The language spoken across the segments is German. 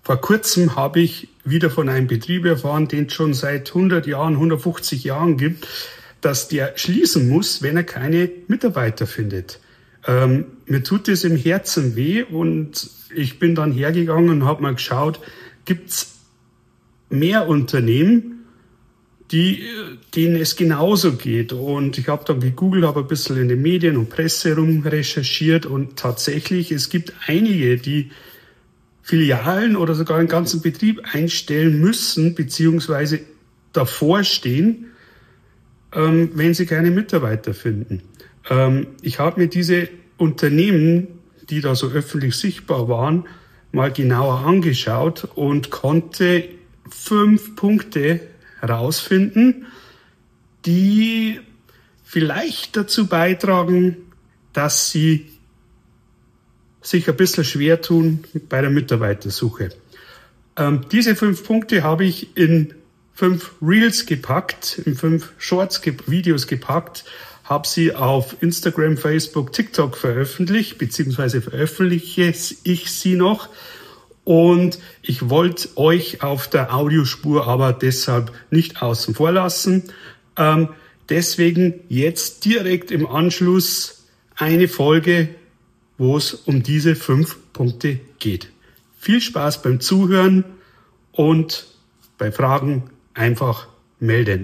Vor kurzem habe ich wieder von einem Betrieb erfahren, den es schon seit 100 Jahren, 150 Jahren gibt, dass der schließen muss, wenn er keine Mitarbeiter findet. Mir tut es im Herzen weh und ich bin dann hergegangen und habe mal geschaut, gibt es mehr Unternehmen, denen es genauso geht. Und ich habe dann gegoogelt, habe ein bisschen in den Medien und Presse rum recherchiert und tatsächlich, es gibt einige, die Filialen oder sogar einen ganzen Betrieb einstellen müssen, beziehungsweise davor stehen, wenn sie keine Mitarbeiter finden. Ich habe mir diese Unternehmen, die da so öffentlich sichtbar waren, mal genauer angeschaut und konnte 5 Punkte herausfinden, die vielleicht dazu beitragen, dass sie sich ein bisschen schwer tun bei der Mitarbeitersuche. Diese 5 Punkte habe ich in 5 Reels gepackt, in 5 Shorts-Videos gepackt, habe sie auf Instagram, Facebook, TikTok veröffentlicht, beziehungsweise veröffentliche ich sie noch. Und ich wollte euch auf der Audiospur aber deshalb nicht außen vor lassen. Deswegen jetzt direkt im Anschluss eine Folge, wo es um diese 5 Punkte geht. Viel Spaß beim Zuhören und bei Fragen einfach melden.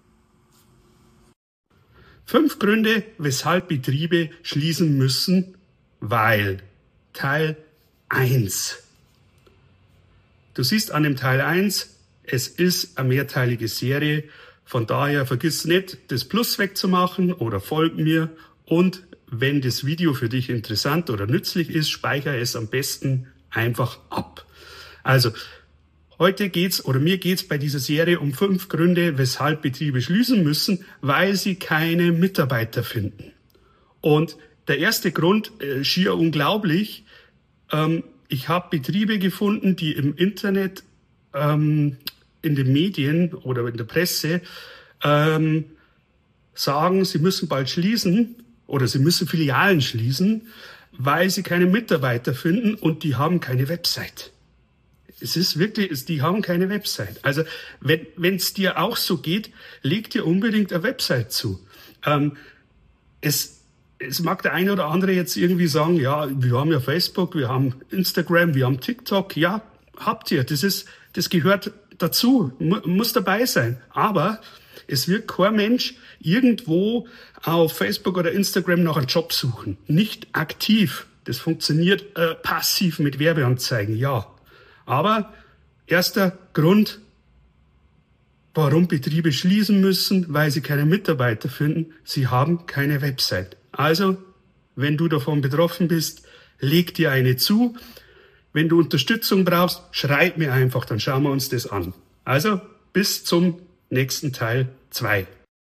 5 Gründe, weshalb Betriebe schließen müssen, weil Teil 1. Du siehst an dem Teil 1, es ist eine mehrteilige Serie, von daher vergiss nicht, das Plus wegzumachen oder folg mir und wenn das Video für dich interessant oder nützlich ist, speichere es am besten einfach ab. Also, mir geht's bei dieser Serie um 5 Gründe, weshalb Betriebe schließen müssen, weil sie keine Mitarbeiter finden. Und der erste Grund, schier unglaublich, ich habe Betriebe gefunden, die im Internet, in den Medien oder in der Presse sagen, sie müssen bald schließen oder sie müssen Filialen schließen, weil sie keine Mitarbeiter finden und die haben keine Website. Es ist wirklich, die haben keine Website. Also wenn es dir auch so geht, leg dir unbedingt eine Website zu. Es mag der eine oder andere jetzt irgendwie sagen, ja, wir haben ja Facebook, wir haben Instagram, wir haben TikTok. Ja, habt ihr. Das gehört dazu, muss dabei sein. Aber es wird kein Mensch irgendwo auf Facebook oder Instagram nach einem Job suchen. Nicht aktiv. Das funktioniert passiv mit Werbeanzeigen, ja. Aber erster Grund, warum Betriebe schließen müssen, weil sie keine Mitarbeiter finden, sie haben keine Website. Also, wenn du davon betroffen bist, leg dir eine zu. Wenn du Unterstützung brauchst, schreib mir einfach, dann schauen wir uns das an. Also, bis zum nächsten Teil 2.